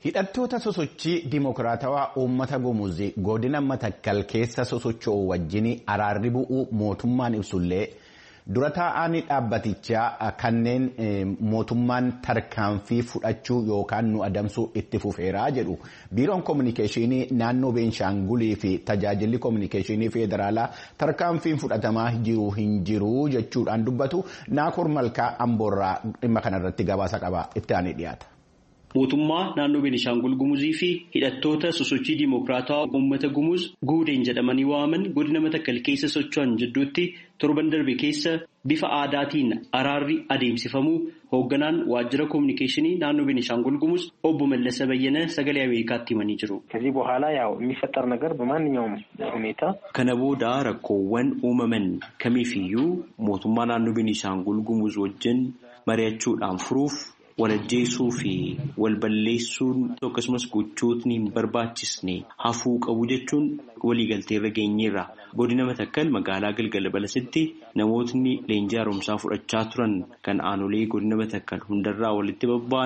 Hidhattoota sosochii dimokiraatawaa uummata gumuzii godina Matakkal keessa sosocho'u wajjin araarri bu'uu mootummaan ibsullee dura taa'anii dhaabbatichaa kanneen mootummaan tarkaanfii fudhachuu yookaan nu adamsuu itti fufeeraa jedhu biiroon koominikeeshinii naannoo Beenshaangulii fi tajaajilli koominikeeshinii federaalaa tarkaanfiin fudhatamaa jiru hin jiru jechuudhaan dubbatu. Naakoor Malkaa Amboorraa dhimma kanarratti gabaasa qaba itti aanee dhiyaata. Mootummaa naannoo Beenishaangul Gumuzii fi hidhattoota sosochii dimokiraatawaa uummata gumuz guudeen jedhamanii waaman godina Matakkal keessa socho'an jidduutti torban darbe keessa bifa aadaatiin araarri adeemsifamuu hoogganaan waajjira koominikeeshinii naannoo Beenishaangul Gumuz obbo Mallasa Bayyana sagalee Ameerikaatti himanii jiru. ከዚህ በኋላ ያው የሚፈጠር ነገር በማንኛውም ሁኔታ kana booda rakkoowwan uumaman kamiifiyyuu mootummaa naannoo Beenishaangul Gumuz wajjin mari'achuudhaan furuuf walajjeessuu fi walballeessuun akkasumas gochootni hin barbaachisne hafuu qabu jechuun waliigaltee irra geenyeerra. Godina Matakkal magaalaa Galgala Balasitti namootni leenjii haaromsaa fudhachaa turan kan aanolee godina Matakkal hundarraa walitti babba'an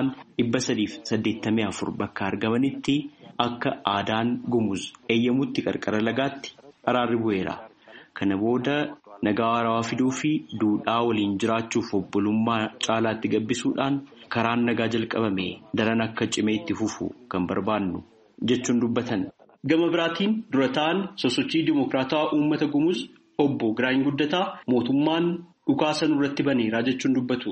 384 bakka argamanitti akka aadaan gumuz eeyyamutti qarqara lagaatti araarri bu'eera. Kana booda nagaa waaraa fiduu fi duudhaa waliin jiraachuuf obbolummaa caalaatti gabbisuudhaan karaan nagaa jalqabame daran akka cimee itti fufu kan barbaannu jechuun dubbatan. Gama biraatiin dura ta'an sosochii dimokiraatawaa uummata gumuz obbo Giraany Guddataa mootummaan dhukaasa nurratti baneeraa jechuun dubbatu.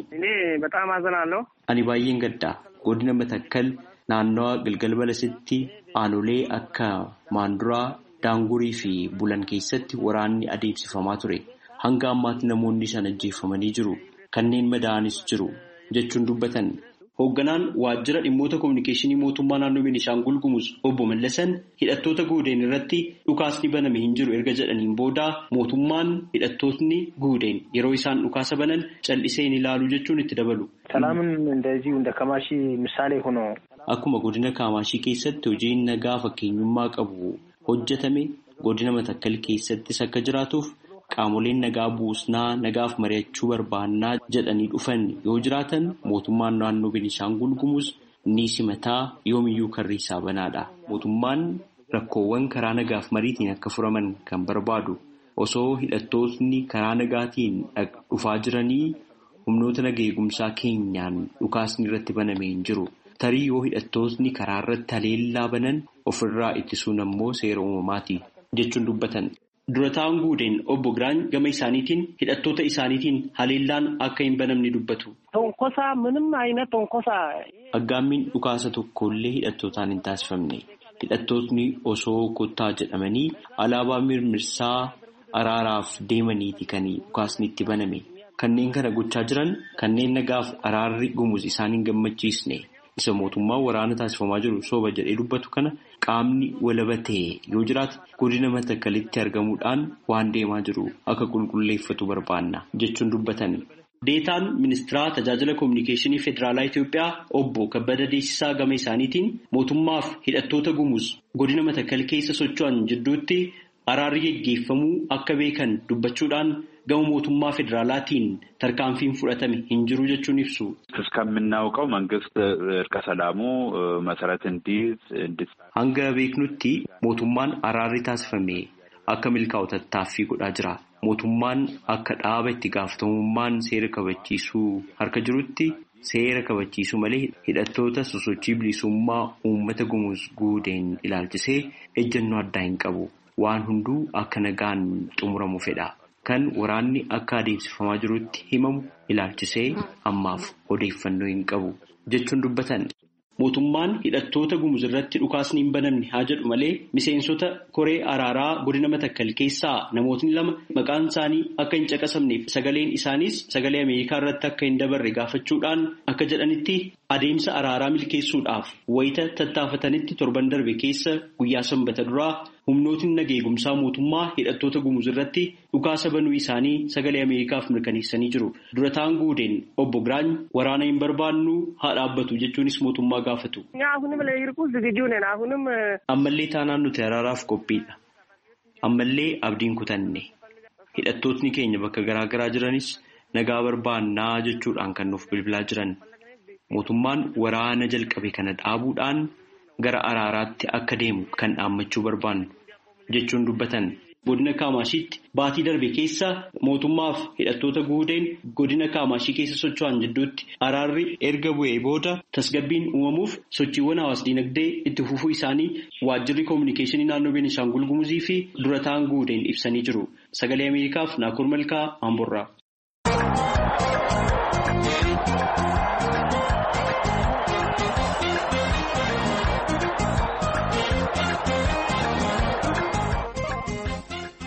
Ani baay'een gaddaa godina Matakkal naannawaa Galgala Balasitti aanolee akka Maanduraa, Daangurii fi Bulan keessatti waraanni adeemsifamaa ture. Hanga ammaatti namoonni shan ajjeeffamanii jiru. Kanneen madaa'anis jiru jechuun dubbatan. Hoogganaan waajjira dhimmoota koominikeeshinii mootummaa naannoo Beenishaangul Gumuz obbo Mallasan hidhattoota guudeen irratti dhukaasni baname hin jiru erga jedhaniin booda mootummaan hidhattootni guudeen yeroo isaan dhukaasa banan callisee hin ilaalu jechuun itti dabalu. ሰላምን እንደዚህ እንደ ከማሺ ምሳሌ ሆኖ akkuma godina Kaamaashii keessatti hojiin nagaa fakkeenyummaa qabu hojjetame godina Matakkal keessattis akka jiraatuuf qaamoleen nagaa buusnaa nagaaf mari'achuu barbaannaa jedhanii dhufan yoo jiraatan mootummaan naannoo Beenishaangul Gumuz ni simataa yoomiyyuu karri isaa banaadha. Mootummaan rakkoowwan karaa nagaaf mariitiin akka furaman kan barbaadu osoo hidhattootni karaa nagaatiin dhufaa jiranii humnoota naga eegumsaa keenyaan dhukaasni irratti banamee hin jiru. Tarii yoo hidhattootni karaa irratti haleellaa banan ofirraa ittisuun ammoo seera uumamaati jechuun dubbatan. Dura ta'an guudeen obbo Giraany gama isaaniitiin hidhattoota isaaniitiin haleellaan akka hin banamne dubbatu. Aggaammiin dhukaasa tokkollee hidhattootaan hin taasifamne. Hidhattootni osoo kottaa jedhamanii alaabaa mirmirsaa araaraaf deemaniiti kan dhukaasni itti baname. Kanneen kana gochaa jiran kanneen nagaaf araarri gumuz isaan hin gammachiisne. Isa mootummaa waraana taasifamaa jiru sooba jedhee dubbatu kana qaamni walabatee yoo jiraate godina Matakkalitti argamuudhaan waan deemaa jiru akka qulqulleeffatu barbaanna jechuun dubbatan. Deetaan ministeera tajaajila koominikeeshinii federaalaa Itoophiyaa obbo Kabbada Deessisaa gama isaaniitiin mootummaaf hidhattoota gumuz godina Matakkal keessa socho'an jidduutti araarri geggeeffamuu akka beekan dubbachuudhaan gama mootummaa federaalaatiin tarkaanfiin fudhatame hin jiru jechuun ibsu. እስከምናውቀው መንግስት እርቀ ሰላሙ መሰረት እንዲይዝ hanga beeknutti mootummaan araarri taasifame akka milkaa'u tattaaffii godhaa jira. Mootummaan akka dhaaba itti gaafatamummaan seera kabachiisuu harka jirutti seera kabachiisuu malee hidhattoota sosochii bilisummaa uummata gumuz guudeen ilaalchisee ejjennoo addaa hin qabu. Waan hunduu akka nagaan xumuramu fedha. Kan waraanni akka adeemsifamaa jirutti himamu ilaalchisee ammaaf odeeffannoo hin qabu jechuun dubbatan. Mootummaan hidhattoota gumuz irratti dhukaasni hin banamne haa jedhu malee miseensota koree araaraa godina Matakkal keessaa namootni lama maqaan isaanii akka hin caqasamneef sagaleen isaaniis sagalee Ameerikaa irratti akka hin dabarre gaafachuudhaan akka jedhanitti adeemsa araaraa milkeessuudhaaf wayita tattaafatanitti torban darbe keessa guyyaa sanbata duraa humnootni naga eegumsaa mootummaa hidhattoota gumuz irratti dhukaasa banuu isaanii sagalee Ameerikaaf mirkaneessanii jiru. Dura ta'an guudeen obbo Giraany waraana hin barbaannu haa dhaabbatu jechuunis mootummaa gaafatu. Ammallee taanaan nuti araaraaf qophiidha. Ammallee abdiin kutanne. Hidhattootni keenya bakka garaa garaa jiranis nagaa barbaannaa jechuudhaan kan nuuf bilbilaa jiran. Mootummaan waraana jalqabe kana dhaabuudhaan gara araaraatti akka deemu kan dhaammachuu barbaannu jechuun dubbatan. Godina Kaamashiitti baatii darbe keessa mootummaaf hidhattoota guudeen godina Kaamashii keessa socho'an jidduutti araarri erga bu'ee booda tasgabbiin uumamuuf sochiiwwan hawaas-dinagdee itti fufuu isaanii waajjirri koominikeeshinii naannoo Beenishaangul Gumuzii fi durataan guudeen ibsanii jiru. Sagalee Ameerikaaf Naakur Malkaa Amborraa.